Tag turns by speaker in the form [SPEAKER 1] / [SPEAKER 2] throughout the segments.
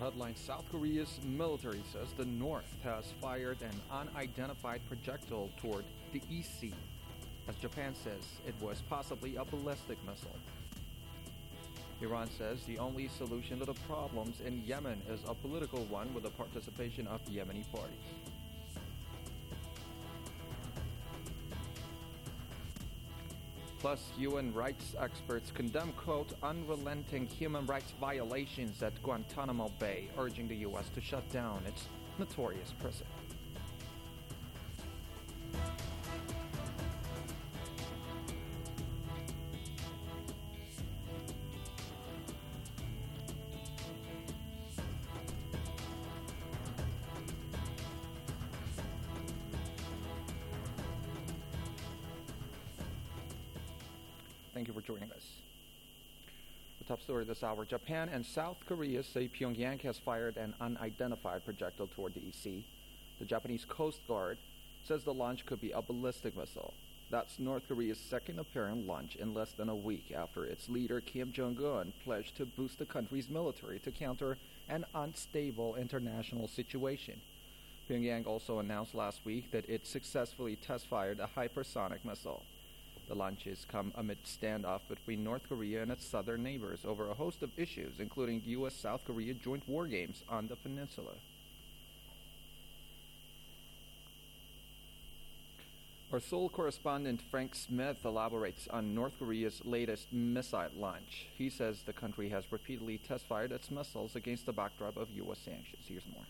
[SPEAKER 1] headline, South Korea's military says the North has fired an unidentified projectile toward the East Sea, as Japan says it was possibly a ballistic missile. Iran says the only solution to the problems in Yemen is a political one with the participation of Yemeni parties. Plus, UN rights experts condemn, quote, unrelenting human rights violations at Guantanamo Bay, urging the U.S. to shut down its notorious prison. Thank you for joining us. The top story this hour, Japan and South Korea say Pyongyang has fired an unidentified projectile toward the East Sea. The Japanese Coast Guard says the launch could be a ballistic missile. That's North Korea's second apparent launch in less than a week after its leader Kim Jong-un pledged to boost the country's military to counter an unstable international situation. Pyongyang also announced last week that it successfully test-fired a hypersonic missile. The launches come amid standoff between North Korea and its southern neighbors over a host of issues, including U.S.-South Korea joint war games on the peninsula. Our Seoul correspondent Frank Smith elaborates on North Korea's latest missile launch. He says the country has repeatedly test-fired its missiles against the backdrop of U.S. sanctions. Here's more.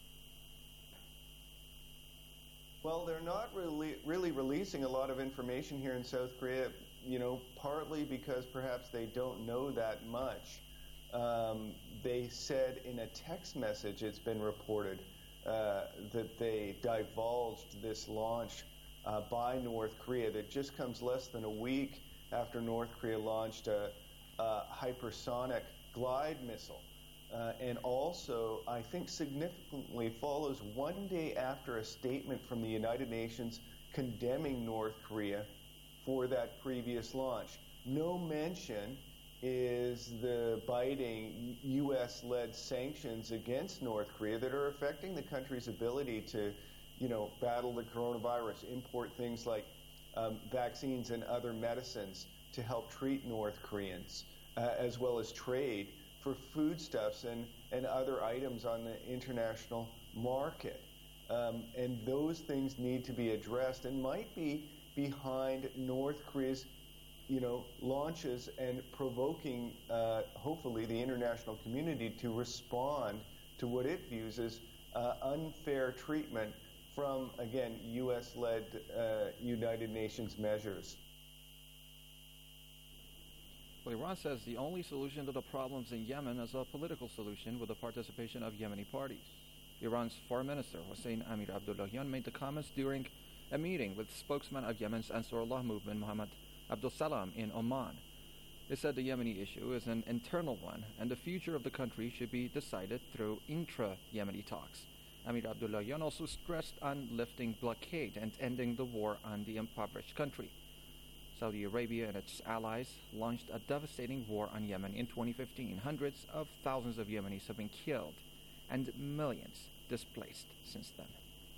[SPEAKER 2] Well, they're not really releasing a lot of information here in South Korea, partly because perhaps they don't know that much. They said in a text message, it's been reported, that they divulged this launch by North Korea that just comes less than a week after North Korea launched a hypersonic glide missile. And also, I think significantly follows one day after a statement from the United Nations condemning North Korea for that previous launch. No mention is the biting U.S.-led sanctions against North Korea that are affecting the country's ability to, battle the coronavirus, import things like vaccines and other medicines to help treat North Koreans, as well as trade for foodstuffs and other items on the international market. And those things need to be addressed and might be behind North Korea's, launches and provoking, hopefully, the international community to respond to what it views as unfair treatment from, again, U.S.-led United Nations measures.
[SPEAKER 1] Well, Iran says the only solution to the problems in Yemen is a political solution with the participation of Yemeni parties. Iran's Foreign Minister Hossein Amir Abdullahian made the comments during a meeting with spokesman of Yemen's Ansarullah movement, Mohammed Abdul Salam, in Oman. They said the Yemeni issue is an internal one, and the future of the country should be decided through intra-Yemeni talks. Amir Abdullahian also stressed on lifting blockade and ending the war on the impoverished country. Saudi Arabia and its allies launched a devastating war on Yemen in 2015. Hundreds of thousands of Yemenis have been killed and millions displaced since then.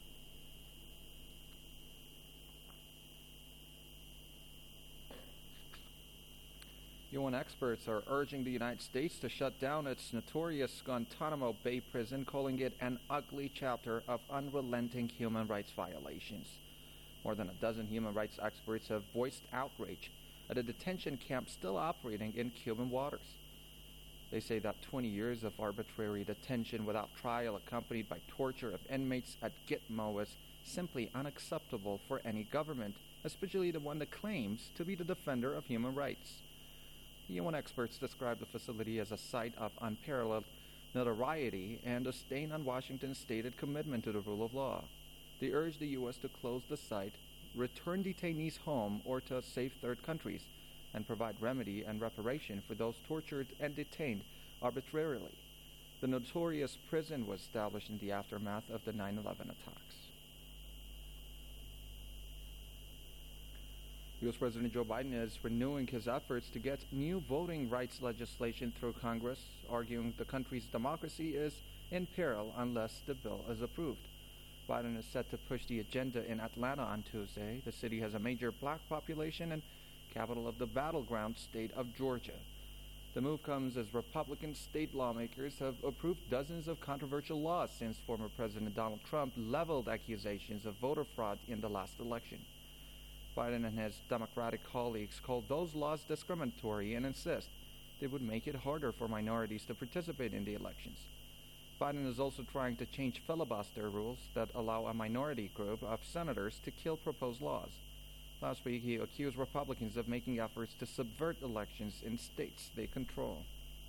[SPEAKER 1] UN experts are urging the United States to shut down its notorious Guantanamo Bay prison, calling it an ugly chapter of unrelenting human rights violations. More than a dozen human rights experts have voiced outrage at a detention camp still operating in Cuban waters. They say that 20 years of arbitrary detention without trial, accompanied by torture of inmates at Gitmo, is simply unacceptable for any government, especially the one that claims to be the defender of human rights. The UN experts describe the facility as a site of unparalleled notoriety and a stain on Washington's stated commitment to the rule of law. They urge the U.S. to close the site, return detainees home or to safe third countries, and provide remedy and reparation for those tortured and detained arbitrarily. The notorious prison was established in the aftermath of the 9/11 attacks. U.S. President Joe Biden is renewing his efforts to get new voting rights legislation through Congress, arguing the country's democracy is in peril unless the bill is approved. Biden is set to push the agenda in Atlanta on Tuesday. The city has a major black population and capital of the battleground state of Georgia. The move comes as Republican state lawmakers have approved dozens of controversial laws since former President Donald Trump leveled accusations of voter fraud in the last election. Biden and his Democratic colleagues called those laws discriminatory and insist they would make it harder for minorities to participate in the elections. Biden is also trying to change filibuster rules that allow a minority group of senators to kill proposed laws. Last week, he accused Republicans of making efforts to subvert elections in states they control.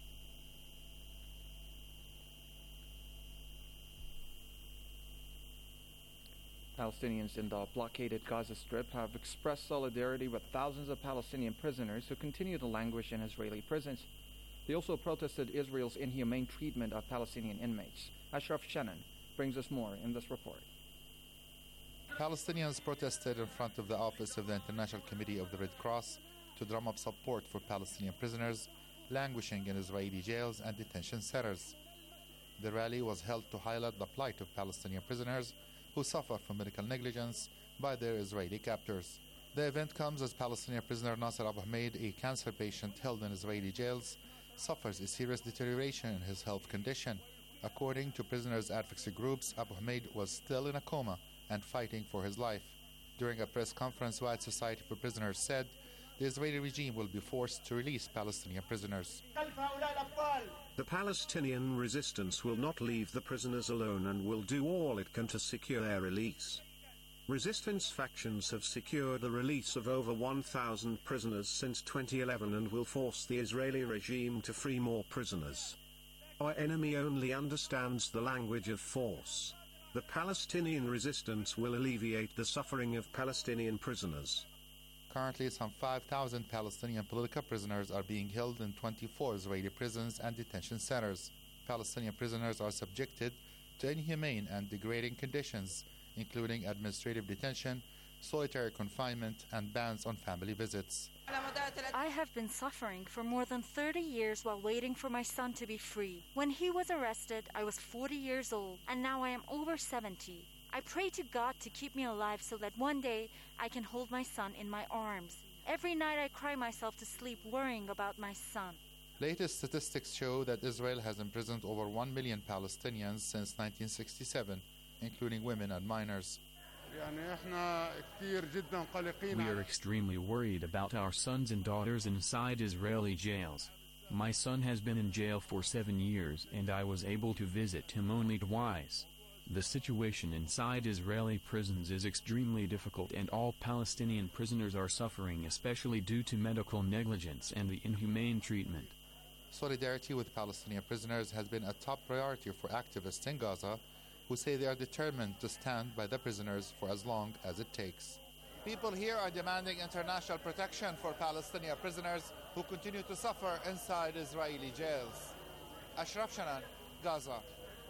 [SPEAKER 1] Palestinians in the blockaded Gaza Strip have expressed solidarity with thousands of Palestinian prisoners who continue to languish in Israeli prisons. They also protested Israel's inhumane treatment of Palestinian inmates. Ashraf Shannon brings us more in this report.
[SPEAKER 3] Palestinians protested in front of the office of the International Committee of the Red Cross to drum up support for Palestinian prisoners languishing in Israeli jails and detention centers. The rally was held to highlight the plight of Palestinian prisoners who suffer from medical negligence by their Israeli captors. The event comes as Palestinian prisoner Nasser Abu Hamid, a cancer patient held in Israeli jails, suffers a serious deterioration in his health condition. According to prisoners' advocacy groups, Abu Hamid was still in a coma and fighting for his life. During a press conference, Wide Society for Prisoners said the Israeli regime will be forced to release Palestinian prisoners.
[SPEAKER 4] The Palestinian resistance will not leave the prisoners alone and will do all it can to secure their release. Resistance factions have secured the release of over 1,000 prisoners since 2011 and will force the Israeli regime to free more prisoners. Our enemy only understands the language of force. The Palestinian resistance will alleviate the suffering of Palestinian prisoners.
[SPEAKER 3] Currently, some 5,000 Palestinian political prisoners are being held in 24 Israeli prisons and detention centers. Palestinian prisoners are subjected to inhumane and degrading conditions, including administrative detention, solitary confinement, and bans on family visits.
[SPEAKER 5] I have been suffering for more than 30 years while waiting for my son to be free. When he was arrested, I was 40 years old, and now I am over 70. I pray to God to keep me alive so that one day I can hold my son in my arms. Every night I cry myself to sleep worrying about my son.
[SPEAKER 3] Latest statistics show that Israel has imprisoned over 1 million Palestinians since 1967, including women and minors.
[SPEAKER 6] We are extremely worried about our sons and daughters inside Israeli jails. My son has been in jail for 7 years and I was able to visit him only twice. The situation inside Israeli prisons is extremely difficult and all Palestinian prisoners are suffering, especially due to medical negligence and the inhumane treatment.
[SPEAKER 3] Solidarity with Palestinian prisoners has been a top priority for activists in Gaza, who say they are determined to stand by the prisoners for as long as it takes. People here are demanding international protection for Palestinian prisoners who continue to suffer inside Israeli jails. Ashraf Shannon, Gaza.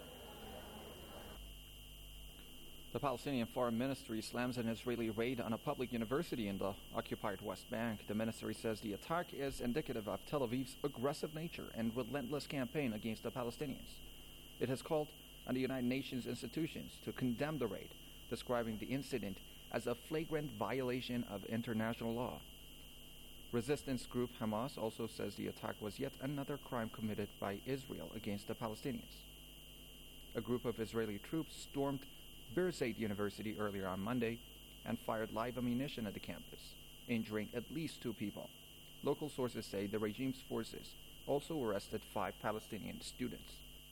[SPEAKER 1] The Palestinian Foreign Ministry slams an Israeli raid on a public university in the occupied West Bank. The ministry says the attack is indicative of Tel Aviv's aggressive nature and relentless campaign against the Palestinians. It has called on the United Nations institutions to condemn the raid, describing the incident as a flagrant violation of international law. Resistance group Hamas also says the attack was yet another crime committed by Israel against the Palestinians. A group of Israeli troops stormed Birzeit University earlier on Monday and fired live ammunition at the campus, injuring at least 2 people. Local sources say the regime's forces also arrested 5 Palestinian students.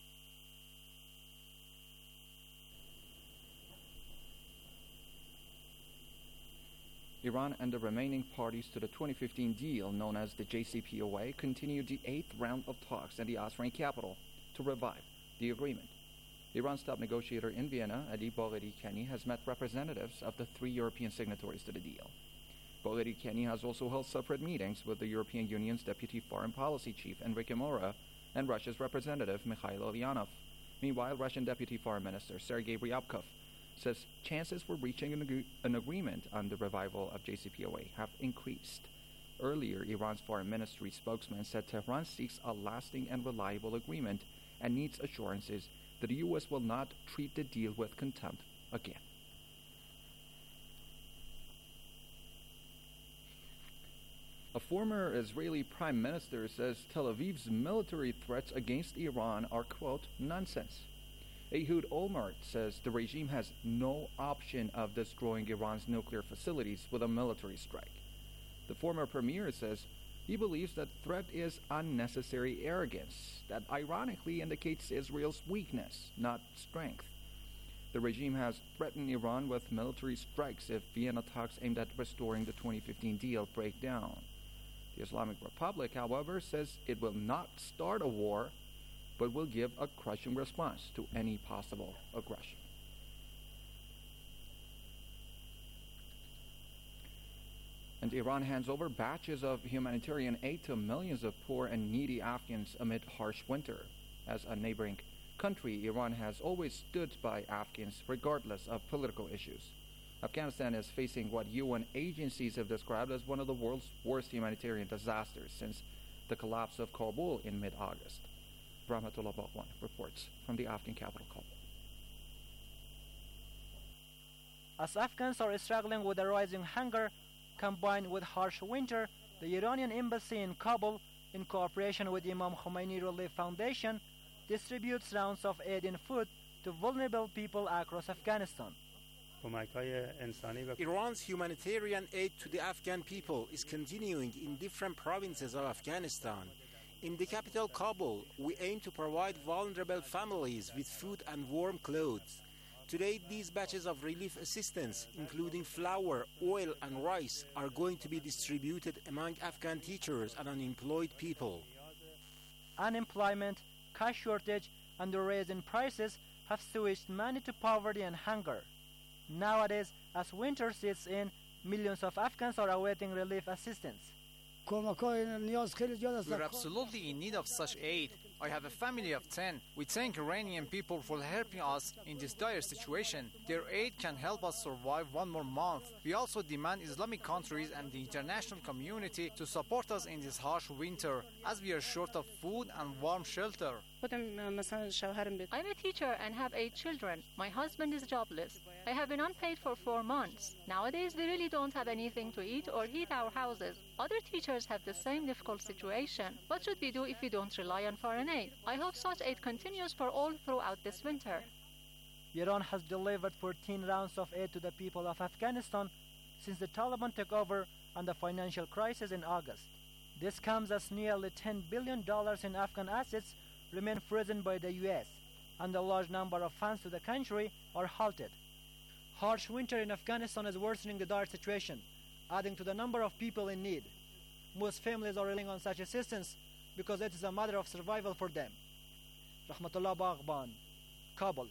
[SPEAKER 1] Iran and the remaining parties to the 2015 deal, known as the JCPOA, continued the 8th round of talks in the Austrian capital to revive the agreement. Iran's top negotiator in Vienna, Ali Bagheri Kani, has met representatives of the 3 European signatories to the deal. Bagheri Kani has also held separate meetings with the European Union's Deputy Foreign Policy Chief, Enrique Mora, and Russia's representative, Mikhail Ulyanov. Meanwhile, Russian Deputy Foreign Minister Sergei Ryabkov says chances for reaching an agreement on the revival of JCPOA have increased. Earlier, Iran's foreign ministry spokesman said Tehran seeks a lasting and reliable agreement and needs assurances that the U.S. will not treat the deal with contempt again. A former Israeli prime minister says Tel Aviv's military threats against Iran are, quote, nonsense. Ehud Olmert says the regime has no option of destroying Iran's nuclear facilities with a military strike. The former premier says he believes that threat is unnecessary arrogance that ironically indicates Israel's weakness, not strength. The regime has threatened Iran with military strikes if Vienna talks aimed at restoring the 2015 deal break down. The Islamic Republic, however, says it will not start a war, but will give a crushing response to any possible aggression. And Iran hands over batches of humanitarian aid to millions of poor and needy Afghans amid harsh winter. As a neighboring country, Iran has always stood by Afghans regardless of political issues. Afghanistan is facing what UN agencies have described as one of the world's worst humanitarian disasters since the collapse of Kabul in mid-August. Rahmatullah Baghwan reports from the Afghan capital, Kabul.
[SPEAKER 7] As Afghans are struggling with the rising hunger combined with harsh winter, the Iranian embassy in Kabul, in cooperation with Imam Khomeini Relief Foundation, distributes rounds of aid in food to vulnerable people across Afghanistan.
[SPEAKER 8] Iran's humanitarian aid to the Afghan people is continuing in different provinces of Afghanistan. In the capital, Kabul, we aim to provide vulnerable families with food and warm clothes. Today, these batches of relief assistance, including flour, oil, and rice, are going to be distributed among Afghan teachers and unemployed people.
[SPEAKER 7] Unemployment, cash shortage, and the rise in prices have switched many to poverty and hunger. Nowadays, as winter sets in, millions of Afghans are awaiting relief assistance.
[SPEAKER 9] We're absolutely in need of such aid. I have a family of 10. We thank Iranian people for helping us in this dire situation. Their aid can help us survive one more month. We also demand Islamic countries and the international community to support us in this harsh winter, as we are short of food and warm shelter.
[SPEAKER 10] I'm a teacher and have 8 children. My husband is jobless. I have been unpaid for 4 months. Nowadays, we really don't have anything to eat or heat our houses. Other teachers have the same difficult situation. What should we do if we don't rely on foreign aid? I hope such aid continues for all throughout this winter.
[SPEAKER 7] Iran has delivered 14 rounds of aid to the people of Afghanistan since the Taliban took over and the financial crisis in August. This comes as nearly $10 billion in Afghan assets remain frozen by the U.S., and a large number of funds to the country are halted. Harsh winter in Afghanistan is worsening the dire situation, adding to the number of people in need. Most families are relying on such assistance because it is a matter of survival for them. Rahmatullah Baghwan, Kabul.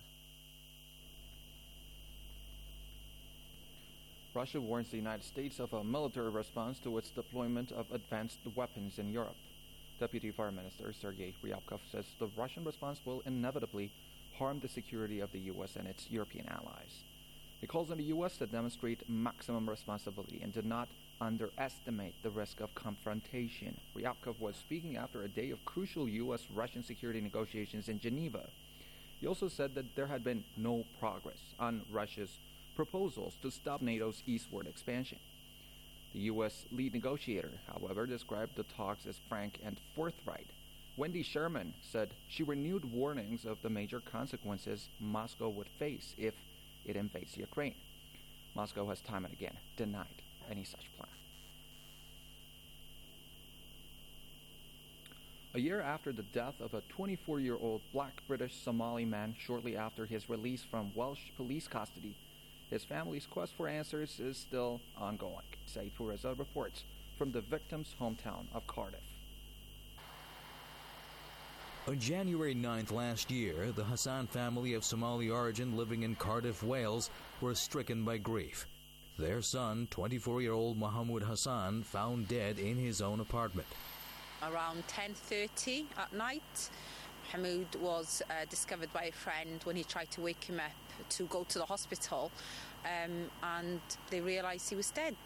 [SPEAKER 1] Russia warns the United States of a military response to its deployment of advanced weapons in Europe. Deputy Foreign Minister Sergei Ryabkov says the Russian response will inevitably harm the security of the U.S. and its European allies. He calls on the U.S. to demonstrate maximum responsibility and to not underestimate the risk of confrontation. Ryabkov was speaking after a day of crucial U.S.-Russian security negotiations in Geneva. He also said that there had been no progress on Russia's proposals to stop NATO's eastward expansion. The U.S. lead negotiator, however, described the talks as frank and forthright. Wendy Sherman said she renewed warnings of the major consequences Moscow would face if it invades Ukraine. Moscow has time and again denied any such plan. A year after the death of a 24-year-old black British Somali man shortly after his release from Welsh police custody, his family's quest for answers is still ongoing. Said Pureza reports from the victim's hometown of Cardiff.
[SPEAKER 11] On January 9th last year, the Hassan family of Somali origin living in Cardiff, Wales, were stricken by grief. Their son, 24-year-old Mohammed Hassan, found dead in his own apartment.
[SPEAKER 12] Around 10:30 at night, Hamoud was discovered by a friend when he tried to wake him up to go to the hospital, and they realized he was dead.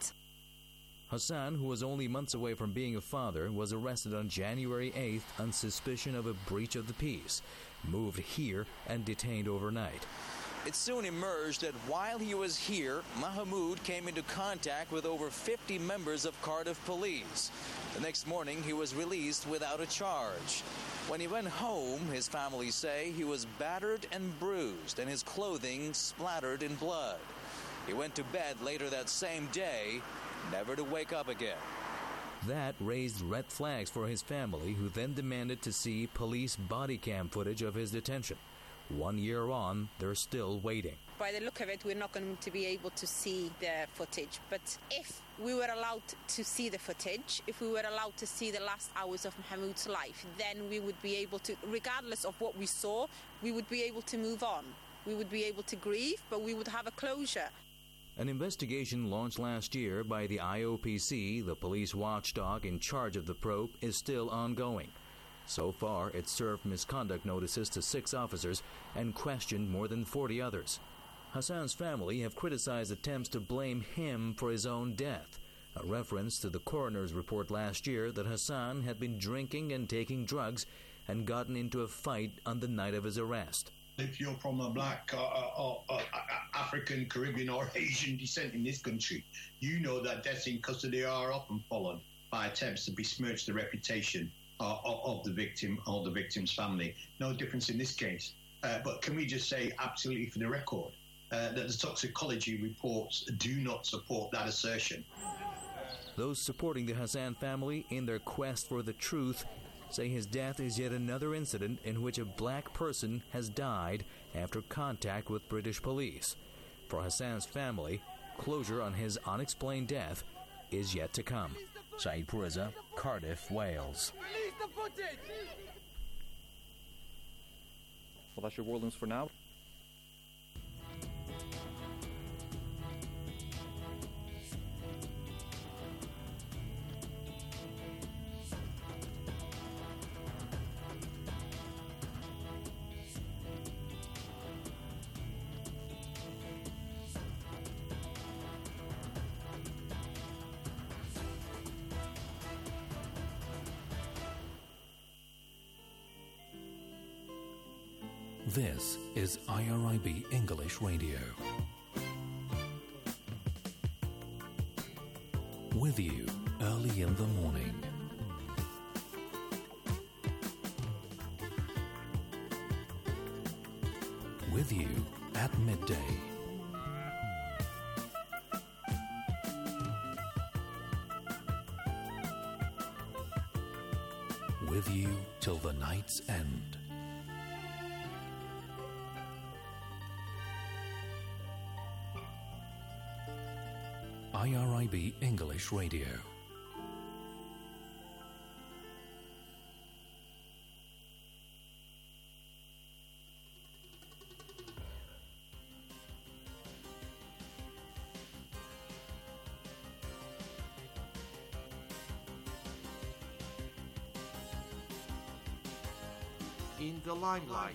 [SPEAKER 11] Hassan, who was only months away from being a father, was arrested on January 8th on suspicion of a breach of the peace, moved here and detained overnight.
[SPEAKER 13] It soon emerged that while he was here, Mahmoud came into contact with over 50 members of Cardiff Police. The next morning, he was released without a charge. When he went home, his family say he was battered and bruised and his clothing splattered in blood. He went to bed later that same day, never to wake up again.
[SPEAKER 11] That raised red flags for his family, who then demanded to see police body cam footage of his detention. 1 year on, they're still waiting.
[SPEAKER 12] By the look of it, we're not going to be able to see the footage. But if we were allowed to see the footage, if we were allowed to see the last hours of Mahmoud's life, then we would be able to, regardless of what we saw, we would be able to move on. We would be able to grieve, but we would have a closure.
[SPEAKER 11] An investigation launched last year by the IOPC, the police watchdog in charge of the probe, is still ongoing. So far, it served misconduct notices to 6 officers and questioned more than 40 others. Hassan's family have criticized attempts to blame him for his own death, a reference to the coroner's report last year that Hassan had been drinking and taking drugs and gotten into a fight on the night of his arrest.
[SPEAKER 14] If you're from a black or African, Caribbean or Asian descent in this country, you know that deaths in custody are often followed by attempts to besmirch the reputation of the victim or the victim's family. No difference in this case. But can we just say absolutely for the record that the toxicology reports do not support that assertion.
[SPEAKER 11] Those supporting the Hassan family in their quest for the truth say his death is yet another incident in which a black person has died after contact with British police. For Hassan's family, closure on his unexplained death is yet to come. Saeed Puriza, Cardiff, Wales.
[SPEAKER 15] Release the footage!
[SPEAKER 1] Well, that's your world news for now.
[SPEAKER 16] This is IRIB English Radio. With you early in the morning. With you at midday. With you till the night's end. IRIB English Radio.
[SPEAKER 17] In the limelight.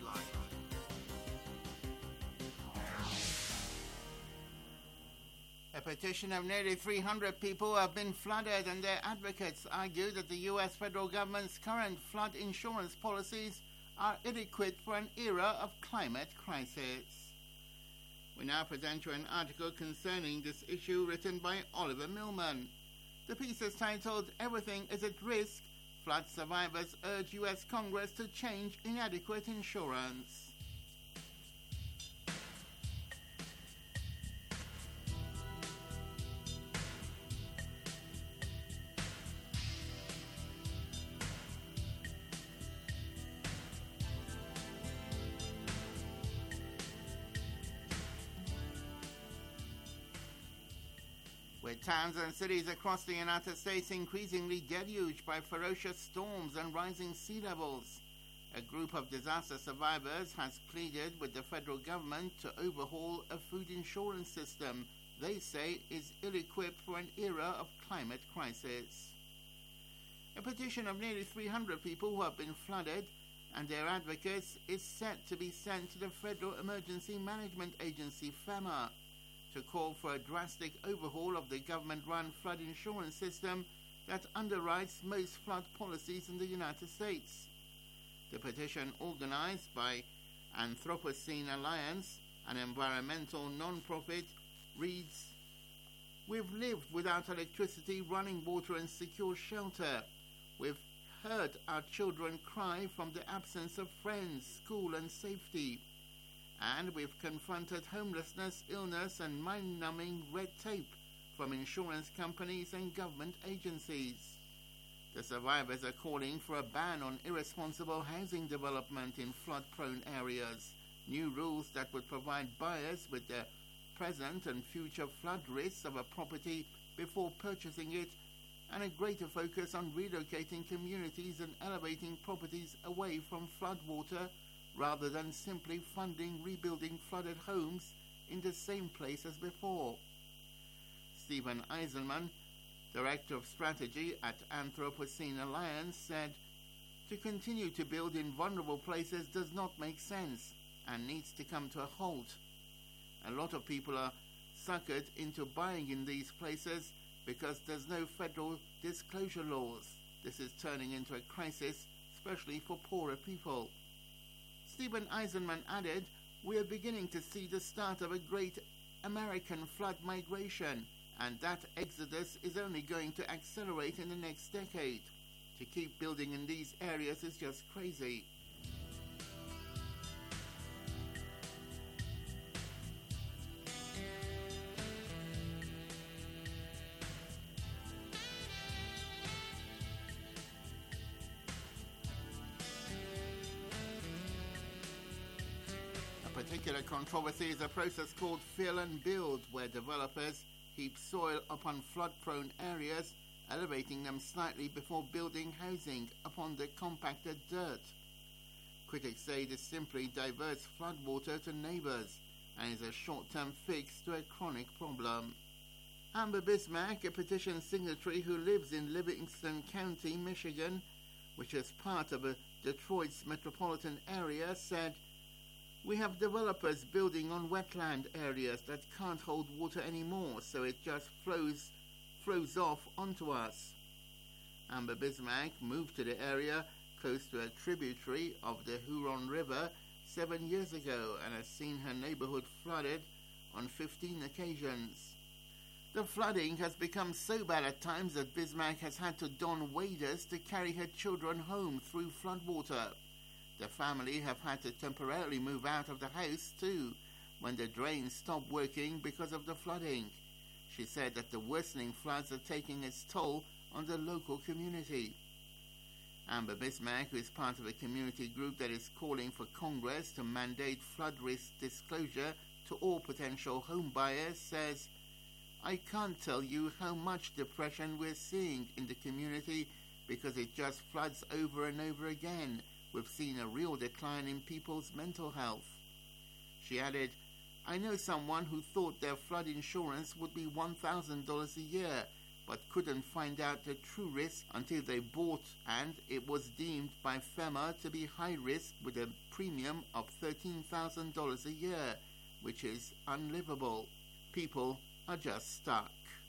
[SPEAKER 18] A petition of nearly 300 people have been flooded, and their advocates argue that the U.S. federal government's current flood insurance policies are ill-equipped for an era of climate crisis. We now present you an article concerning this issue written by Oliver Millman. The piece is titled, "Everything is at Risk. Flood survivors urge U.S. Congress to change inadequate insurance." With towns and cities across the United States increasingly deluged by ferocious storms and rising sea levels, a group of disaster survivors has pleaded with the federal government to overhaul a food insurance system they say is ill-equipped for an era of climate crisis. A petition of nearly 300 people who have been flooded and their advocates is set to be sent to the Federal Emergency Management Agency, FEMA, to call for a drastic overhaul of the government-run flood insurance system that underwrites most flood policies in the United States. The petition, organized by Anthropocene Alliance, an environmental non-profit, reads, "We've lived without electricity, running water and secure shelter. We've heard our children cry from the absence of friends, school and safety. And we've confronted homelessness, illness and mind-numbing red tape from insurance companies and government agencies." The survivors are calling for a ban on irresponsible housing development in flood-prone areas, new rules that would provide buyers with the present and future flood risks of a property before purchasing it, and a greater focus on relocating communities and elevating properties away from floodwater rather than simply funding rebuilding flooded homes in the same place as before. Stephen Eisenman, Director of Strategy at Anthropocene Alliance, said, "To continue to build in vulnerable places does not make sense and needs to come to a halt. A lot of people are suckered into buying in these places because there's no federal disclosure laws. This is turning into a crisis, especially for poorer people." Stephen Eisenman added, "We are beginning to see the start of a great American flood migration, and that exodus is only going to accelerate in the next decade. To keep building in these areas is just crazy." A particular controversy is a process called fill and build, where developers heap soil upon flood-prone areas, elevating them slightly before building housing upon the compacted dirt. Critics say this simply diverts floodwater to neighbors and is a short-term fix to a chronic problem. Amber Bismack, a petition signatory who lives in Livingston County, Michigan, which is part of Detroit's metropolitan area, said, "We have developers building on wetland areas that can't hold water anymore, so it just flows off onto us." Amber Bismack moved to the area close to a tributary of the Huron River 7 years ago and has seen her neighborhood flooded on 15 occasions. The flooding has become so bad at times that Bismack has had to don waders to carry her children home through floodwater. The family have had to temporarily move out of the house too, when the drains stopped working because of the flooding. She said that the worsening floods are taking its toll on the local community. Amber Bismack, who is part of a community group that is calling for Congress to mandate flood risk disclosure to all potential home buyers, says, "I can't tell you how much depression we're seeing in the community because it just floods over and over again. We've seen a real decline in people's mental health." She added, "I know someone who thought their flood insurance would be $1,000 a year, but couldn't find out the true risk until they bought, and it was deemed by FEMA to be high risk with a premium of $13,000 a year, which is unlivable. People are just stuck."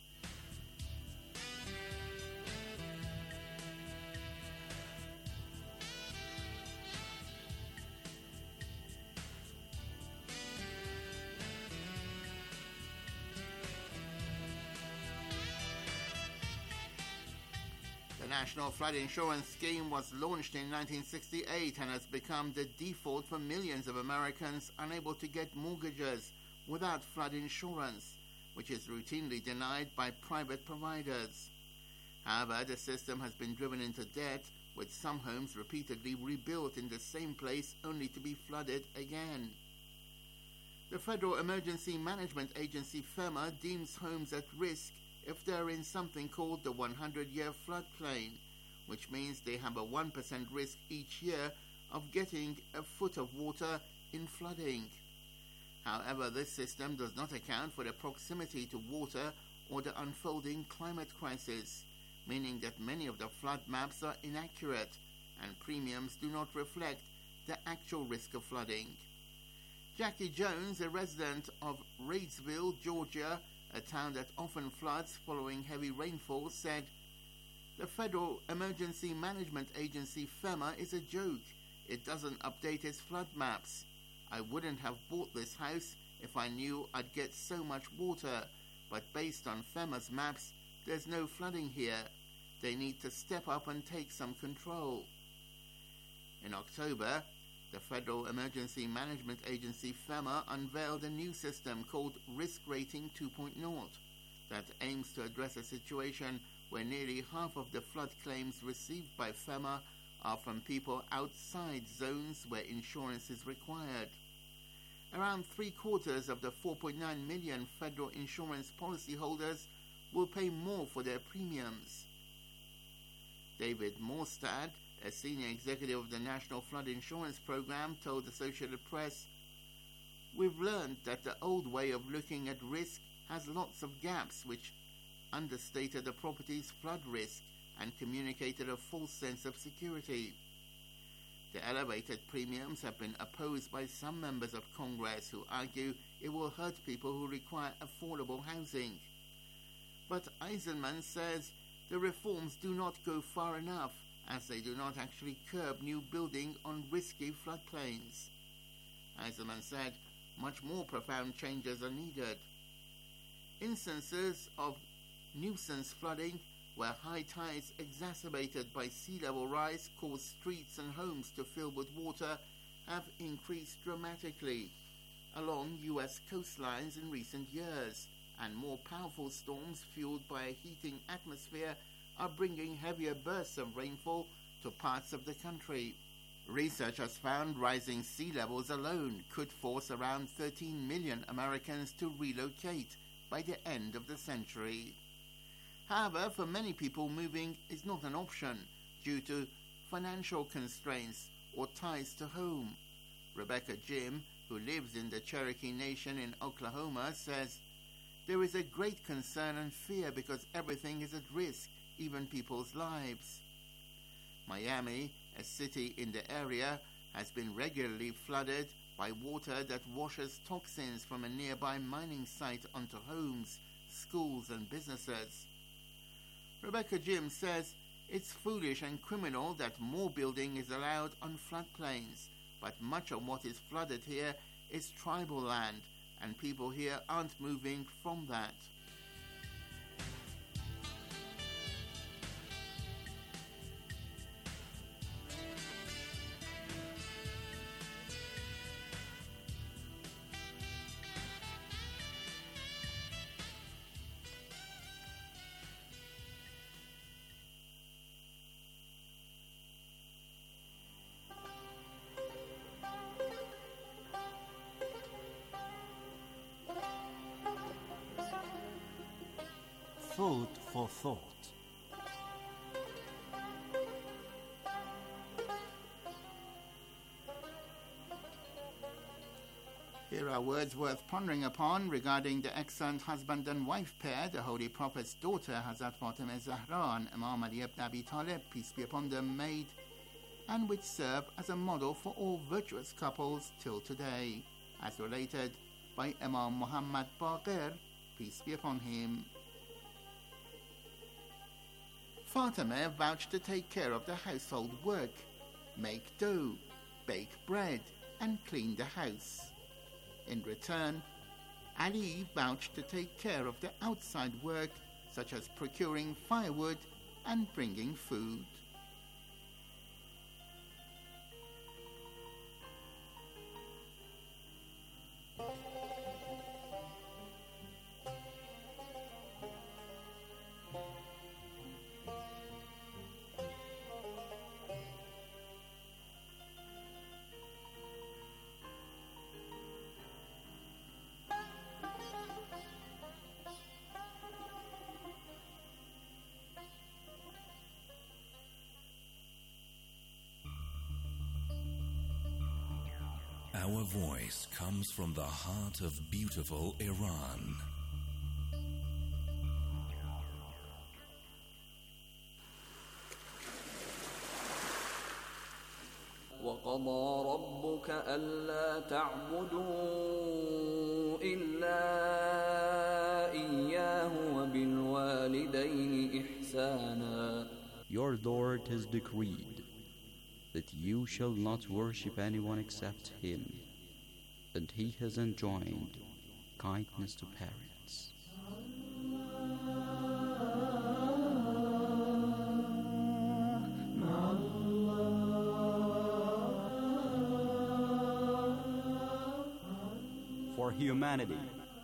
[SPEAKER 18] The National Flood Insurance Scheme was launched in 1968 and has become the default for millions of Americans unable to get mortgages without flood insurance, which is routinely denied by private providers. However, the system has been driven into debt, with some homes repeatedly rebuilt in the same place only to be flooded again. The Federal Emergency Management Agency, FEMA, deems homes at risk if they're in something called the 100-year floodplain, which means they have a 1% risk each year of getting a foot of water in flooding. However, this system does not account for the proximity to water or the unfolding climate crisis, meaning that many of the flood maps are inaccurate, and premiums do not reflect the actual risk of flooding. Jackie Jones, a resident of Reidsville, Georgia, a town that often floods following heavy rainfall, said, "The Federal Emergency Management Agency, FEMA, is a joke. It doesn't update its flood maps. I wouldn't have bought this house if I knew I'd get so much water, but based on FEMA's maps, there's no flooding here. They need to step up and take some control." In October, the Federal Emergency Management Agency, FEMA, unveiled a new system called Risk Rating 2.0 that aims to address a situation where nearly half of the flood claims received by FEMA are from people outside zones where insurance is required. Around 3/4 of the 4.9 million federal insurance policyholders will pay more for their premiums. David Morstad, a senior executive of the National Flood Insurance Program, told Associated Press, "We've learned that the old way of looking at risk has lots of gaps which understated a property's flood risk and communicated a false sense of security. The elevated premiums have been opposed by some members of Congress who argue it will hurt people who require affordable housing. But Eisenman says the reforms do not go far enough, as they do not actually curb new building on risky floodplains. Eisenman said much more profound changes are needed. Instances of nuisance flooding where high tides exacerbated by sea level rise cause streets and homes to fill with water have increased dramatically along U.S. coastlines in recent years, and more powerful storms fueled by a heating atmosphere are bringing heavier bursts of rainfall to parts of the country. Research has found rising sea levels alone could force around 13 million Americans to relocate by the end of the century. However, for many people, moving is not an option due to financial constraints or ties to home. Rebecca Jim, who lives in the Cherokee Nation in Oklahoma, says, "There is a great concern and fear because everything is at risk, even people's lives." Miami, a city in the area, has been regularly flooded by water that washes toxins from a nearby mining site onto homes, schools and businesses. Rebecca Jim says it's foolish and criminal that more building is allowed on floodplains, but much of what is flooded here is tribal land, and people here aren't moving from that.
[SPEAKER 15] Food for thought.
[SPEAKER 18] Here are words worth pondering upon regarding the excellent husband and wife pair, the Holy Prophet's daughter Hazrat Fatima Zahra and Imam Ali ibn Abi Talib, peace be upon them, made, and which serve as a model for all virtuous couples till today, as related by Imam Muhammad Baqir, peace be upon him. Fatima vouched to take care of the household work, make dough, bake bread, and clean the house. In return, Ali vouched to take care of the outside work, such as procuring firewood and bringing food.
[SPEAKER 16] Our voice comes from the heart of beautiful Iran.
[SPEAKER 19] وقضى ربك ألا تعبدوا إلا إياه وبالوالدين إحسانا.
[SPEAKER 20] Your Lord has decreed that you shall not worship anyone except Him, and He has enjoined kindness to parents. For humanity,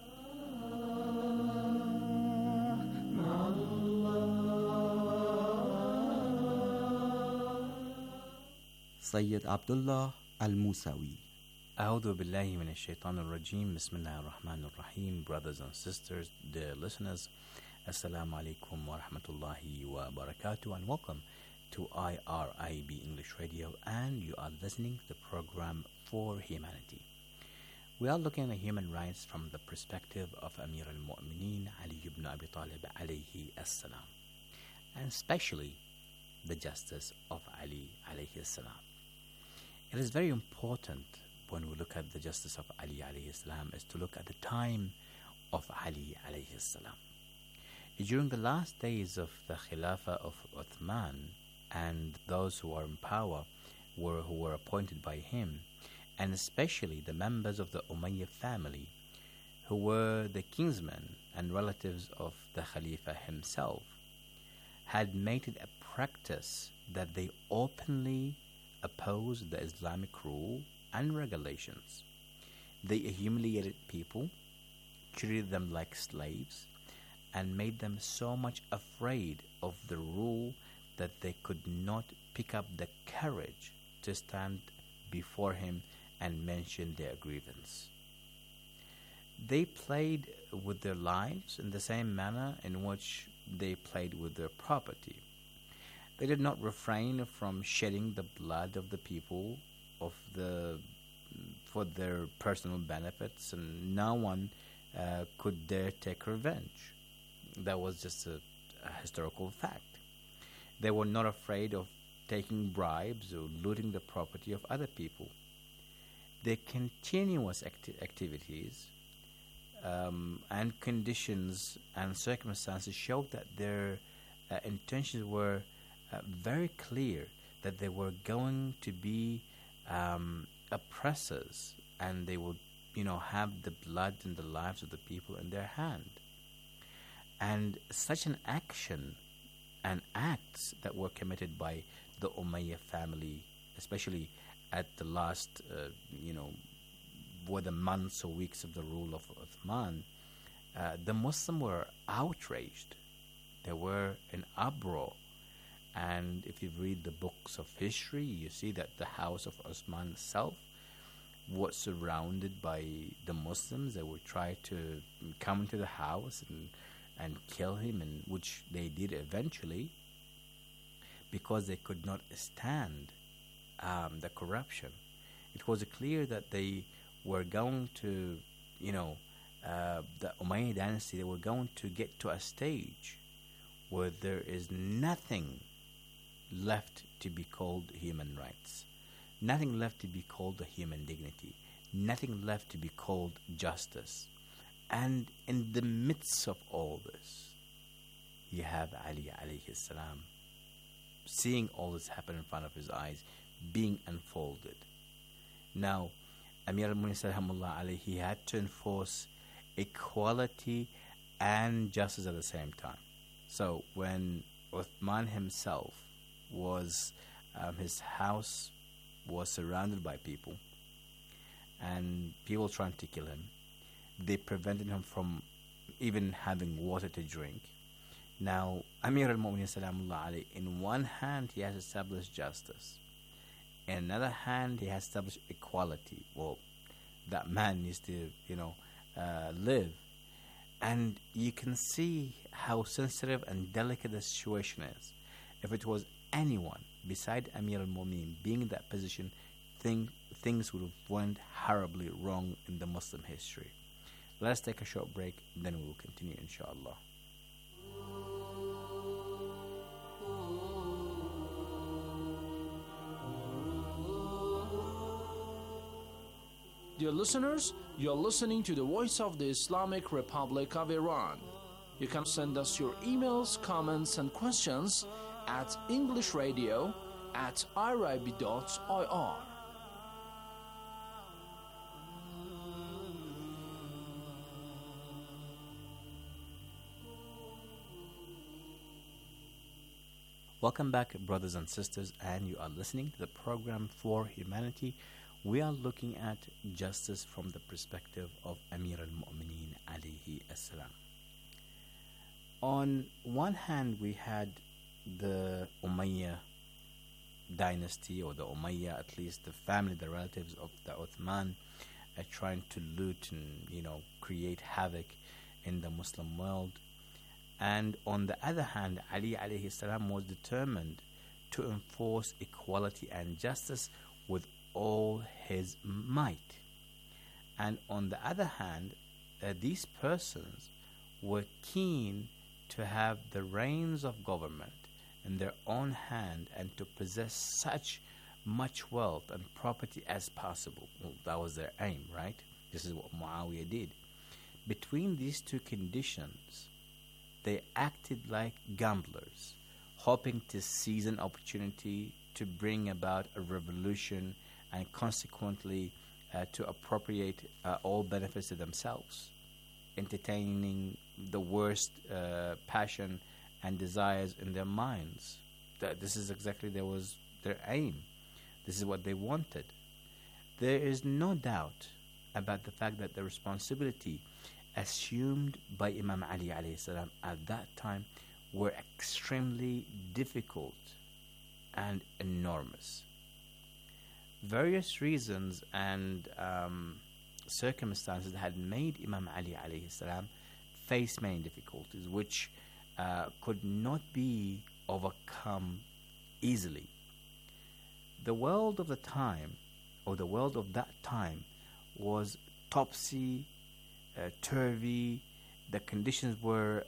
[SPEAKER 20] Sayyid Abdullah Al-Musawi.
[SPEAKER 21] A'udhu billahi min ash-shaytan ar-rajim. Bismillah ar-Rahman ar-Rahim. Brothers and sisters, dear listeners, Assalamu alaikum wa rahmatullahi wa barakatuh, and welcome to IRIB English Radio, and you are listening to the program For Humanity. We are looking at human rights from the perspective of Amir al-Mu'mineen Ali ibn Abi Talib alayhi as-salam, and especially the justice of Ali alayhi as-salam. It is very important when we look at the justice of Ali alayhi salam is to look at the time of Ali alayhi salam. During the last days of the Khilafah of Uthman, and those who are in power who were appointed by him, and especially the members of the Umayyad family, who were the kinsmen and relatives of the Khalifa himself, had made it a practice that they openly opposed the Islamic rule and regulations. They humiliated people, treated them like slaves, and made them so much afraid of the rule that they could not pick up the courage to stand before him and mention their grievance. They played with their lives in the same manner in which they played with their property. They did not refrain from shedding the blood of the people for their personal benefits, and no one could dare take revenge. That was just a historical fact. They were not afraid of taking bribes or looting the property of other people. Their continuous activities and conditions and circumstances showed that their intentions were very clear, that they were going to be oppressors, and they would, have the blood and the lives of the people in their hand. And such an action and acts that were committed by the Umayyad family, especially at the last, were the months or weeks of the rule of Uthman, the Muslims were outraged. They were in uproar. And if you read the books of history, you see that the house of Uthman itself was surrounded by the Muslims. They would try to come into the house and kill him, and which they did eventually, because they could not stand the corruption. It was clear that they were going to, the Umayyad dynasty, they were going to get to a stage where there is nothing left to be called human rights, nothing left to be called the human dignity, nothing left to be called justice. And in the midst of all this, you have Ali alayhi salam seeing all this happen in front of his eyes, being unfolded. Now, Amir al-Mu'minin, he had to enforce equality and justice at the same time. So when Uthman himself was, his house was surrounded by people, and people trying to kill him, they prevented him from even having water to drink. Now, Amir al-Mu'minin, in one hand, he has established justice. In another hand, he has established equality. Well, that man needs to, live. And you can see how sensitive and delicate the situation is. If it was anyone beside Amir al-Mu'minin being in that position, things would have went horribly wrong in the Muslim history. Let's take a short break, then we will continue, inshallah.
[SPEAKER 2] Dear listeners, you're listening to the voice of the Islamic Republic of Iran. You can send us your emails, comments, and questions at englishradio@irib.ir.
[SPEAKER 21] Welcome back, brothers and sisters, and you are listening to the program For Humanity. We are looking at justice from the perspective of Amir al-Mu'mineen alayhi as-salam. On one hand, we had the Umayyad dynasty, or the Umayyad, at least the family, the relatives of the Uthman, trying to loot and create havoc in the Muslim world. And on the other hand, Ali alayhi salam was determined to enforce equality and justice with all his might. And on the other hand, these persons were keen to have the reins of government in their own hand and to possess such much wealth and property as possible. Well, that was their aim, right? This is what Muawiyah did. Between these two conditions, they acted like gamblers, hoping to seize an opportunity to bring about a revolution and consequently to appropriate all benefits to themselves, entertaining the worst passion and desires in their minds. This is exactly their aim. This is what they wanted. There is no doubt about the fact that the responsibility assumed by Imam Ali alayhi salam at that time were extremely difficult and enormous. Various reasons and circumstances had made Imam Ali alayhi salam face many difficulties which could not be overcome easily. The world of the time, or the world of that time, was topsy-turvy. The conditions were,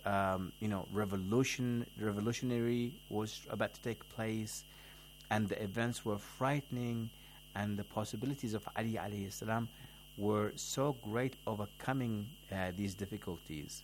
[SPEAKER 21] revolutionary was about to take place, and the events were frightening, and the possibilities of Ali alayhi salam were so great, overcoming these difficulties.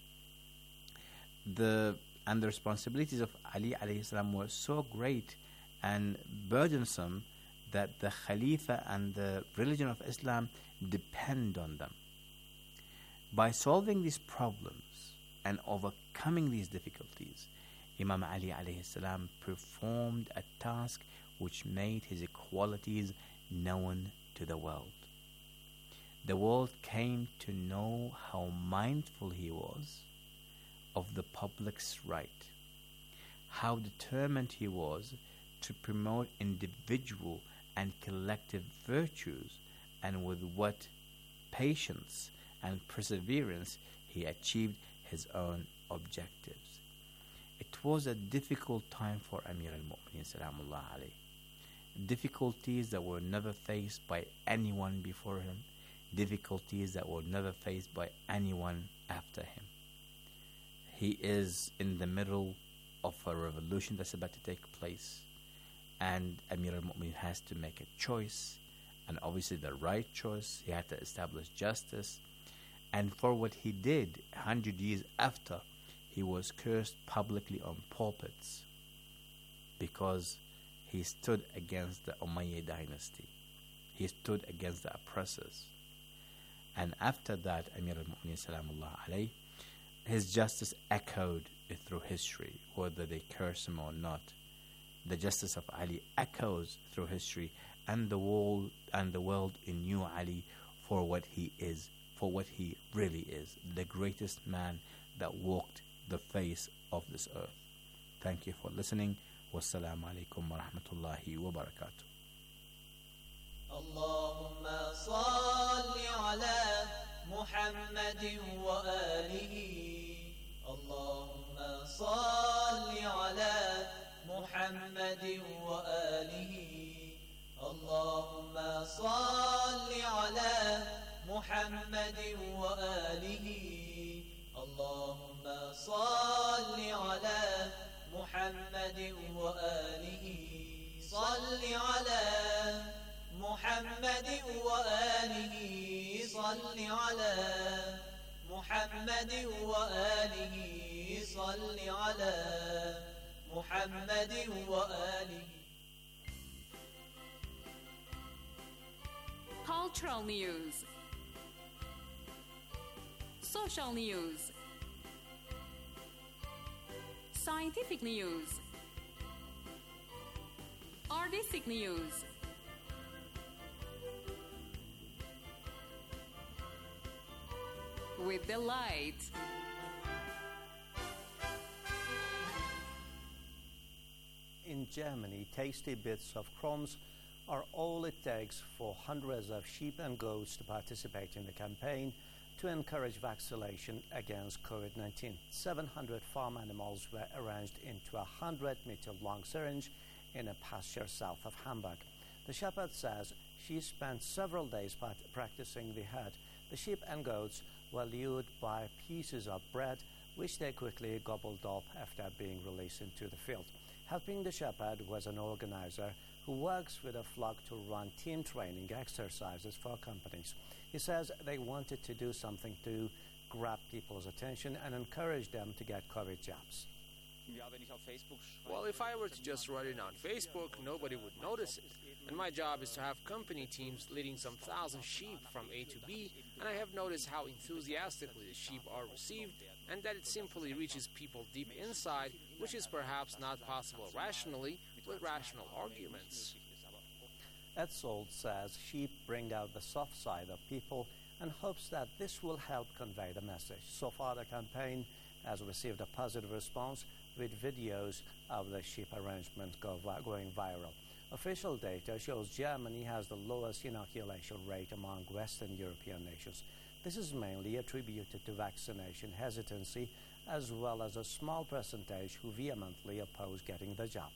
[SPEAKER 21] The responsibilities of Ali alayhi salam were so great and burdensome that the Khalifa and the religion of Islam depend on them. By solving these problems and overcoming these difficulties, Imam Ali alayhi salam performed a task which made his equalities known to the world. The world came to know how mindful he was of the public's right, how determined he was to promote individual and collective virtues, and with what patience and perseverance he achieved his own objectives. It was a difficult time for Amir al-Mu'mineen salamullah alayh. Difficulties that were never faced by anyone before him, difficulties that were never faced by anyone after him. He is in the middle of a revolution that's about to take place, and Amir al-Mu'mineen has to make a choice, and obviously the right choice. He had to establish justice, and for what he did 100 years after, he was cursed publicly on pulpits because he stood against the Umayyad dynasty. He stood against the oppressors. And after that, Amir al-Mu'mineen salamullah alayh, his justice echoed through history, whether they curse him or not. The justice of Ali echoes through history, and the world knew Ali for what he is, for what he really is, the greatest man that walked the face of this earth. Thank you for listening. Wassalamu alaikum wa rahmatullahi wa barakatuh.
[SPEAKER 22] Allahumma salli ala Muhammadin wa alihi. Allahumma salli ala Muhammadin wa alihi. Allahumma salli ala Muhammadin wa alihi. Allahumma salli ala Muhammadin wa alihi. Salli ala محمد وآله صل على محمد وآله صل على محمد وآله.
[SPEAKER 4] Cultural news, social news, scientific news, artistic news, with delight.
[SPEAKER 5] In Germany, tasty bits of crumbs are all it takes for hundreds of sheep and goats to participate in the campaign to encourage vaccination against COVID-19. 700 farm animals were arranged into a 100-meter-long syringe in a pasture south of Hamburg. The shepherd says she spent several days practicing the herd. The sheep and goats were lured by pieces of bread, which they quickly gobbled up after being released into the field. Helping the shepherd was an organizer who works with a flock to run team training exercises for companies. He says they wanted to do something to grab people's attention and encourage them to get COVID jabs.
[SPEAKER 23] Well, if I were to just write it on Facebook, nobody would notice it. And my job is to have company teams leading some thousand sheep from A to B, and I have noticed how enthusiastically the sheep are received, and that it simply reaches people deep inside, which is perhaps not possible rationally with rational arguments.
[SPEAKER 5] Etzold says sheep bring out the soft side of people and hopes that this will help convey the message. So far, the campaign has received a positive response, with videos of the sheep arrangement going viral. Official data shows Germany has the lowest inoculation rate among Western European nations. This is mainly attributed to vaccination hesitancy, as well as a small percentage who vehemently oppose getting the jab.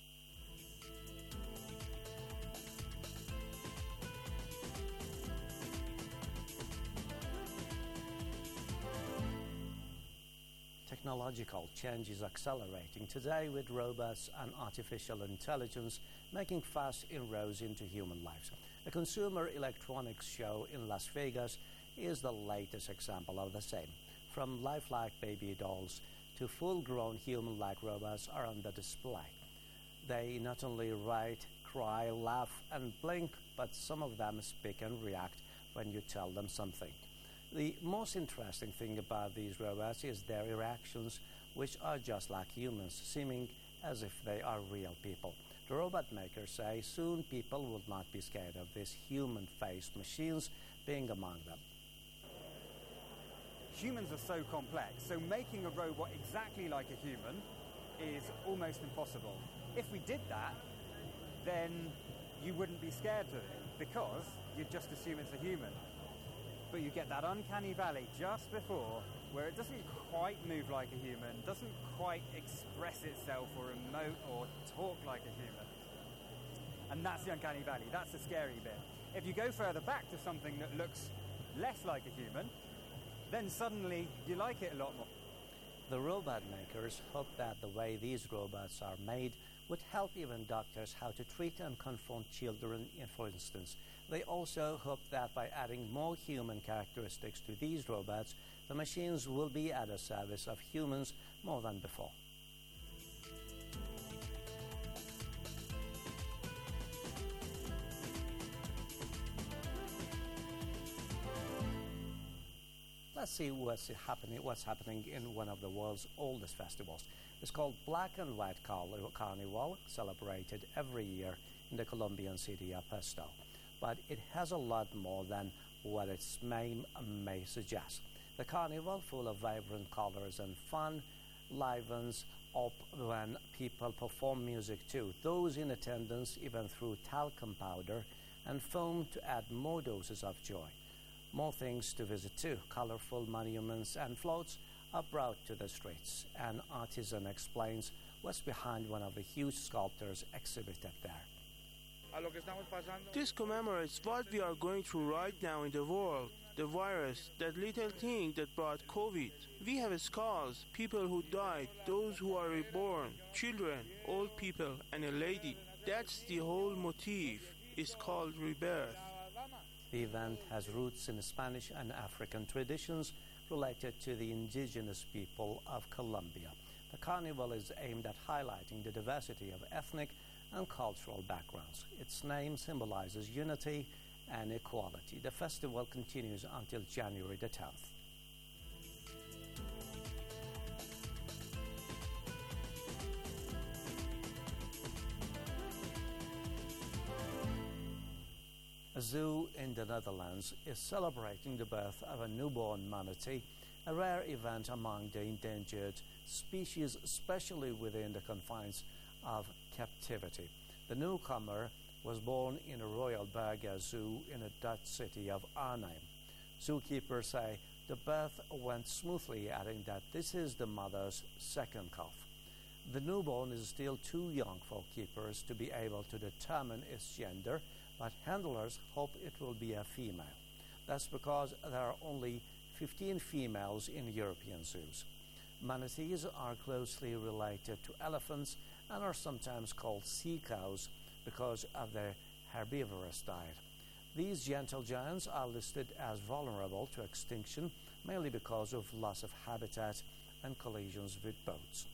[SPEAKER 5] Technological change is accelerating today, with robots and artificial intelligence making fast inroads into human lives. A consumer electronics show in Las Vegas is the latest example of the same. From lifelike baby dolls to full-grown human-like robots are on the display. They not only write, cry, laugh, and blink, but some of them speak and react when you tell them something. The most interesting thing about these robots is their reactions, which are just like humans, seeming as if they are real people. The robot makers say soon people will not be scared of these human-faced machines being among them.
[SPEAKER 24] Humans are so complex, so making a robot exactly like a human is almost impossible. If we did that, then you wouldn't be scared of it, because you'd just assume it's a human. But you get that uncanny valley just before, where it doesn't quite move like a human, doesn't quite express itself or emote or talk like a human. And that's the uncanny valley, that's the scary bit. If you go further back to something that looks less like a human, then suddenly you like it a lot more.
[SPEAKER 5] The robot makers hope that the way these robots are made would help even doctors how to treat and confront children, for instance. They also hope that by adding more human characteristics to these robots, the machines will be at the service of humans more than before. Let's see what's happening in one of the world's oldest festivals. It's called Black and White Carnival, celebrated every year in the Colombian city of Pasto. But it has a lot more than what its name may suggest. The carnival, full of vibrant colors and fun, livens up when people perform music too. Those in attendance even threw talcum powder and foam to add more doses of joy. More things to visit too. Colorful monuments and floats are brought to the streets. An artisan explains what's behind one of the huge sculptures exhibited there.
[SPEAKER 25] This commemorates what we are going through right now in the world. The virus, that little thing that brought COVID. We have scars, people who died, those who are reborn, children, old people, and a lady. That's the whole motif. is called rebirth.
[SPEAKER 5] The event has roots in Spanish and African traditions related to the indigenous people of Colombia. The carnival is aimed at highlighting the diversity of ethnic and cultural backgrounds. Its name symbolizes unity and equality. The festival continues until January the 10th. A zoo in the Netherlands is celebrating the birth of a newborn manatee, a rare event among the endangered species, especially within the confines of captivity. The newcomer was born in a Royal Berger Zoo in the Dutch city of Arnhem. Zookeepers say the birth went smoothly, adding that this is the mother's second calf. The newborn is still too young for keepers to be able to determine its gender, but handlers hope it will be a female. That's because there are only 15 females in European zoos. Manatees are closely related to elephants and are sometimes called sea cows because of their herbivorous diet. These gentle giants are listed as vulnerable to extinction, mainly because of loss of habitat and collisions with boats.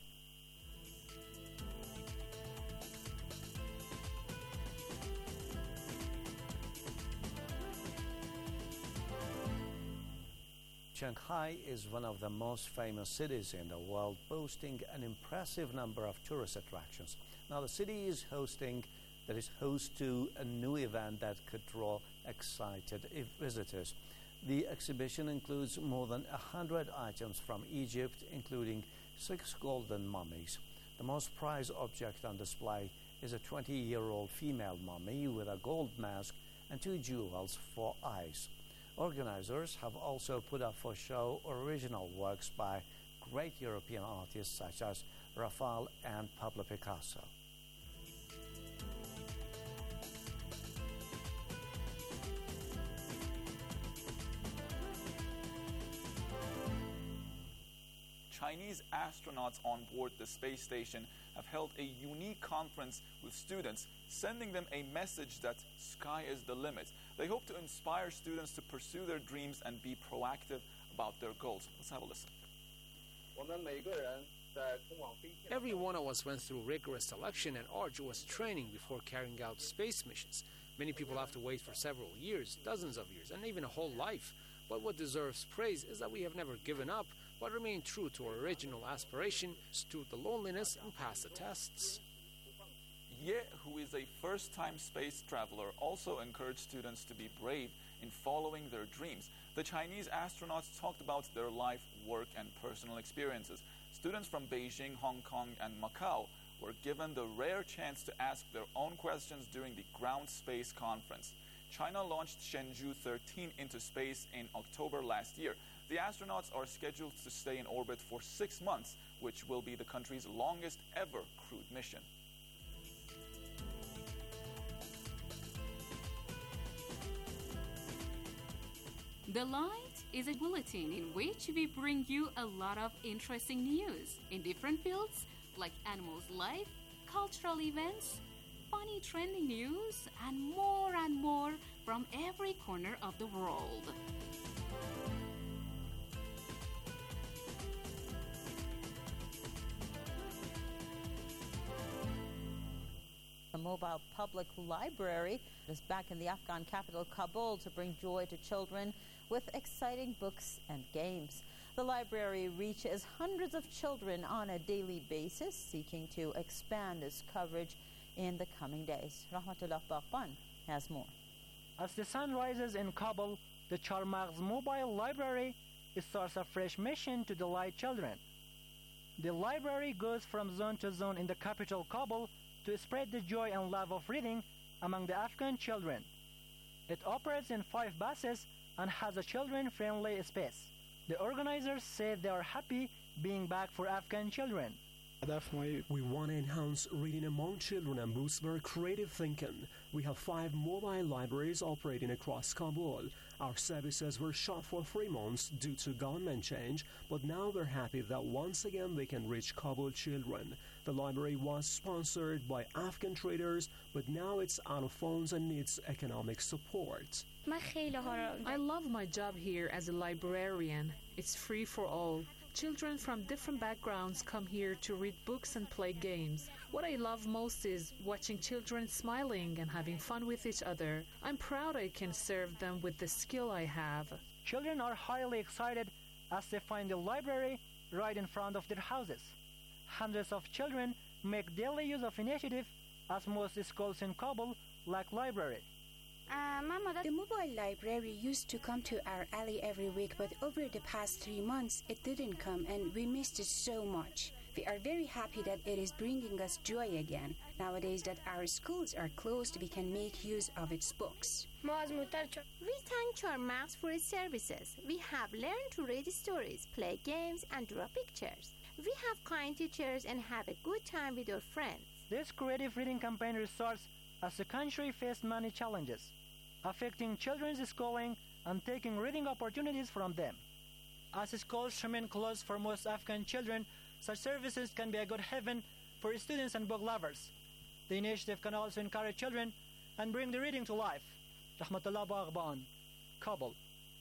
[SPEAKER 5] Shanghai is one of the most famous cities in the world, boasting an impressive number of tourist attractions. Now, the city is host to a new event that could draw excited visitors. The exhibition includes more than 100 items from Egypt, including 6 golden mummies. The most prized object on display is a 20-year-old female mummy with a gold mask and 2 jewels for eyes. Organizers have also put up for show original works by great European artists such as Raphael and Pablo Picasso.
[SPEAKER 3] Chinese astronauts on board the space station have held a unique conference with students, sending them a message that sky is the limit. They hope to inspire students to pursue their dreams and be proactive about their goals. Let's have a listen.
[SPEAKER 23] Every one of us went through rigorous selection and arduous training before carrying out space missions. Many people have to wait for several years, dozens of years, and even a whole life. But what deserves praise is that we have never given up, but remained true to our original aspiration, stood the loneliness, and passed the tests.
[SPEAKER 3] Ye, who is a first-time space traveler, also encouraged students to be brave in following their dreams. The Chinese astronauts talked about their life, work, and personal experiences. Students from Beijing, Hong Kong, and Macau were given the rare chance to ask their own questions during the Ground Space Conference. China launched Shenzhou 13 into space in October last year. The astronauts are scheduled to stay in orbit for 6 months, which will be the country's longest ever crewed mission.
[SPEAKER 4] The Light is a bulletin in which we bring you a lot of interesting news in different fields like animals' life, cultural events, funny trending news, and more from every corner of the world.
[SPEAKER 6] A mobile public library is back in the Afghan capital Kabul to bring joy to children with exciting books and games. The library reaches hundreds of children on a daily basis, seeking to expand its coverage in the coming days. Rahmatullah Baqban has more.
[SPEAKER 7] As the sun rises in Kabul, the Charmaghz Mobile Library starts a fresh mission to delight children. The library goes from zone to zone in the capital Kabul to spread the joy and love of reading among the Afghan children. It operates in 5 buses and has a children-friendly space. The organizers say they are happy being back for Afghan children.
[SPEAKER 8] We want to enhance reading among children and boost their creative thinking. We have 5 mobile libraries operating across Kabul. Our services were shut for 3 months due to government change, but now they're happy that once again they can reach Kabul children. The library was sponsored by Afghan traders, but now it's out of funds and needs economic support.
[SPEAKER 9] I love my job here as a librarian. It's free for all. Children from different backgrounds come here to read books and play games. What I love most is watching children smiling and having fun with each other. I'm proud I can serve them with the skill I have.
[SPEAKER 7] Children are highly excited as they find the library right in front of their houses. Hundreds of children make daily use of initiative as most schools in Kabul lack library.
[SPEAKER 10] The mobile library used to come to our alley every week, but over the past 3 months it didn't come and we missed it so much. We are very happy that it is bringing us joy again. Nowadays that our schools are closed, we can make use of its books.
[SPEAKER 12] We thank our maps for its services. We have learned to read stories, play games, and draw pictures. We have kind teachers and have a good time with our friends.
[SPEAKER 7] This creative reading campaign results as the country faced many challenges, affecting children's schooling and taking reading opportunities from them. As schools remain closed for most Afghan children, such services can be a good haven for students and book lovers. The initiative can also encourage children and bring the reading to life. Rahmatullah Baghban, Kabul.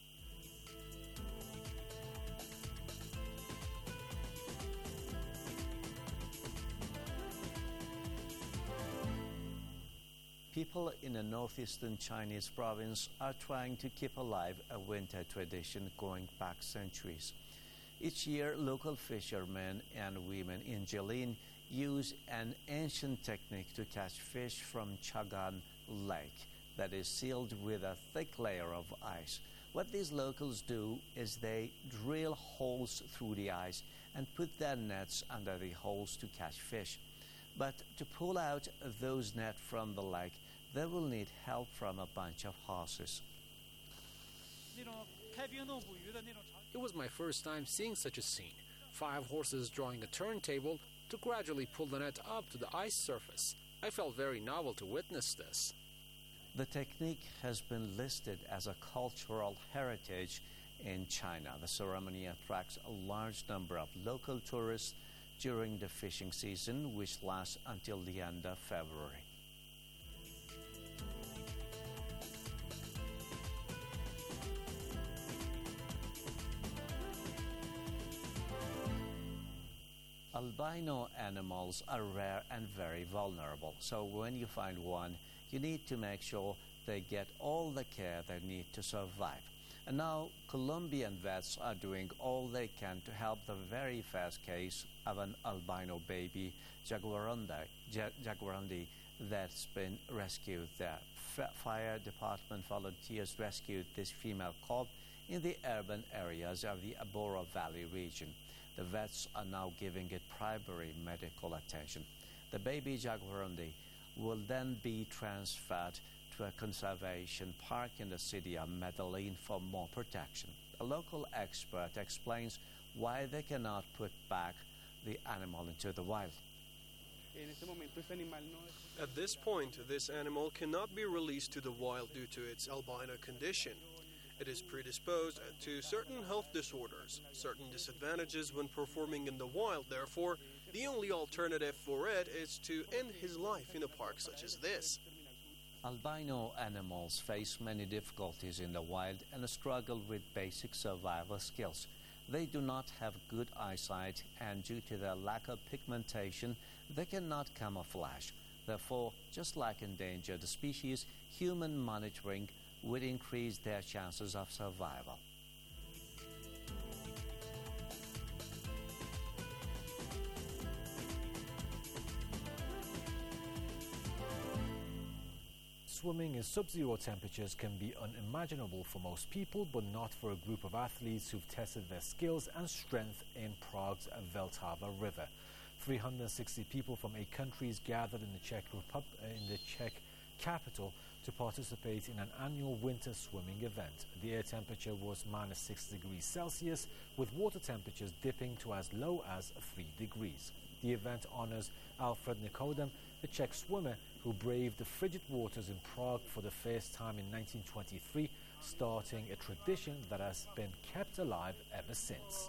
[SPEAKER 5] People in a northeastern Chinese province are trying to keep alive a winter tradition going back centuries. Each year, local fishermen and women in Jilin use an ancient technique to catch fish from Chagan Lake that is sealed with a thick layer of ice. What these locals do is they drill holes through the ice and put their nets under the holes to catch fish. But to pull out those nets from the lake, they will need help from a bunch of horses.
[SPEAKER 23] It was my first time seeing such a scene. 5 horses drawing a turntable to gradually pull the net up to the ice surface. I felt very novel to witness this.
[SPEAKER 5] The technique has been listed as a cultural heritage in China. The ceremony attracts a large number of local tourists during the fishing season, which lasts until the end of February. Albino animals are rare and very vulnerable, so when you find one, you need to make sure they get all the care they need to survive. And now, Colombian vets are doing all they can to help the very first case of an albino baby, jaguarundi, that's been rescued there. Fire department volunteers rescued this female cub in the urban areas of the Abora Valley region. The vets are now giving it primary medical attention. The baby jaguarundi will then be transferred to a conservation park in the city of Medellin for more protection. A local expert explains why they cannot put back the animal into the wild.
[SPEAKER 13] At this point, this animal cannot be released to the wild due to its albino condition. It is predisposed to certain health disorders, certain disadvantages when performing in the wild. Therefore, the only alternative for it is to end his life in a park such as this.
[SPEAKER 5] Albino animals face many difficulties in the wild and struggle with basic survival skills. They do not have good eyesight, and due to their lack of pigmentation, they cannot camouflage. Therefore, just like endangered species, human monitoring would increase their chances of survival.
[SPEAKER 26] Swimming in sub-zero temperatures can be unimaginable for most people, but not for a group of athletes who've tested their skills and strength in Prague's Vltava River. 360 people from 8 countries gathered in the Czech capital to participate in an annual winter swimming event. The air temperature was -6 degrees Celsius, with water temperatures dipping to as low as 3 degrees. The event honors Alfred Nikodem, a Czech swimmer who braved the frigid waters in Prague for the first time in 1923, starting a tradition that has been kept alive ever since.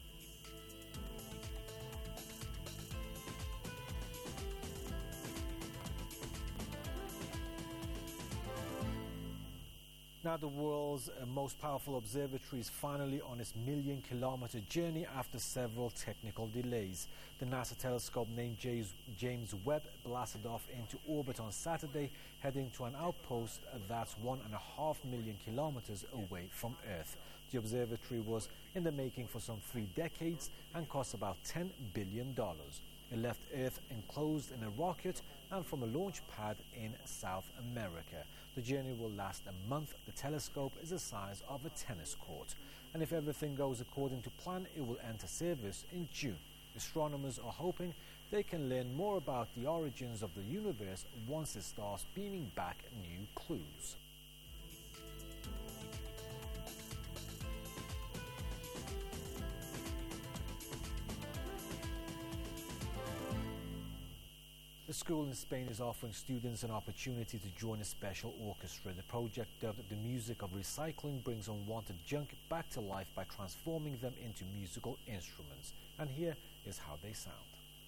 [SPEAKER 26] Now the world's most powerful observatory is finally on its million-kilometer journey after several technical delays. The NASA telescope named James Webb blasted off into orbit on Saturday, heading to an outpost that's 1.5 million kilometers away from Earth. The observatory was in the making for some 3 decades and cost about $10 billion. It left Earth enclosed in a rocket and from a launch pad in South America. The journey will last a month. The telescope is the size of a tennis court. And if everything goes according to plan, it will enter service in June. Astronomers are hoping they can learn more about the origins of the universe once it starts beaming back new clues. A school in Spain is offering students an opportunity to join a special orchestra. The project, dubbed The Music of Recycling, brings unwanted junk back to life by transforming them into musical instruments. And here is how they sound.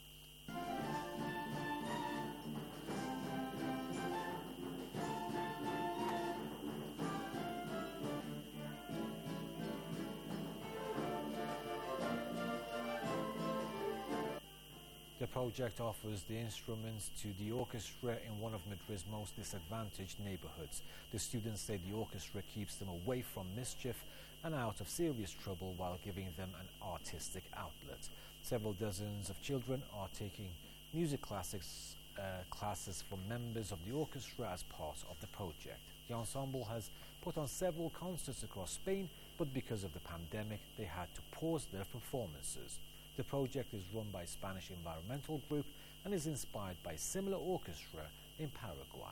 [SPEAKER 26] The project offers the instruments to the orchestra in one of Madrid's most disadvantaged neighborhoods. The students say the orchestra keeps them away from mischief and out of serious trouble while giving them an artistic outlet. Several dozens of children are taking music classes from members of the orchestra as part of the project. The ensemble has put on several concerts across Spain, but because of the pandemic, they had to pause their performances. The project is run by a Spanish environmental group and is inspired by a similar orchestra in Paraguay.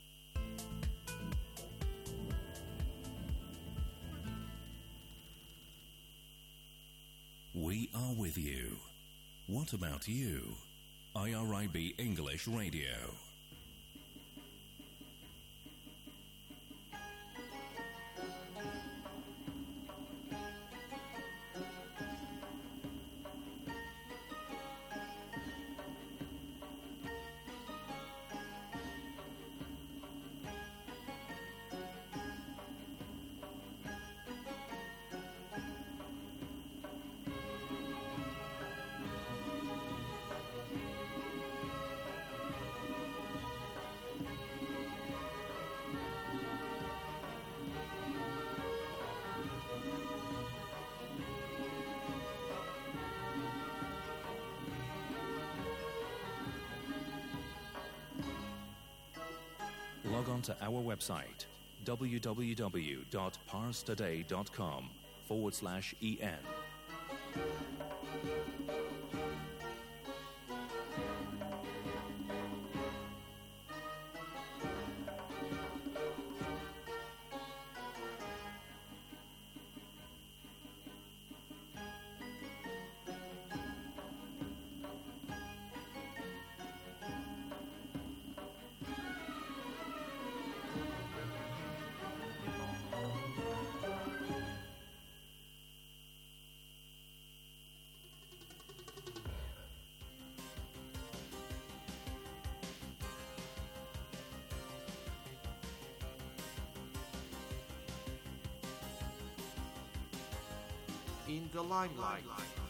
[SPEAKER 16] We are with you. What about you? IRIB English Radio.
[SPEAKER 1] Log on to our website, www.parstoday.com/en.
[SPEAKER 11] In the limelight.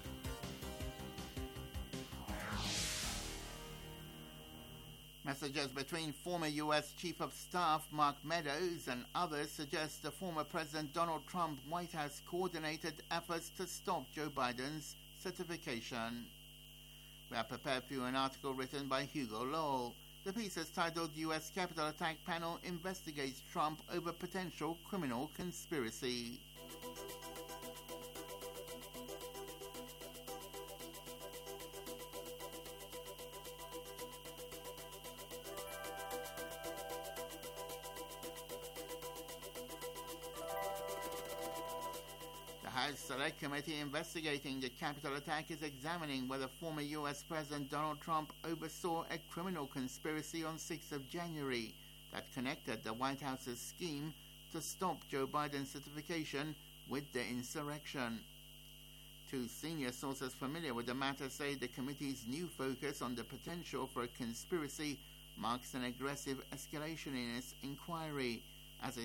[SPEAKER 11] Messages between former U.S. Chief of Staff Mark Meadows and others suggest the former President Donald Trump White House coordinated efforts to stop Joe Biden's certification. We are prepared for you an article written by Hugo Lowell. The piece is titled U.S. Capitol Attack Panel Investigates Trump Over Potential Criminal Conspiracy. House Select Committee investigating the Capitol attack is examining whether former U.S. President Donald Trump oversaw a criminal conspiracy on 6th of January that connected the White House's scheme to stop Joe Biden's certification with the insurrection. Two senior sources familiar with the matter say the committee's new focus on the potential for a conspiracy marks an aggressive escalation in its inquiry.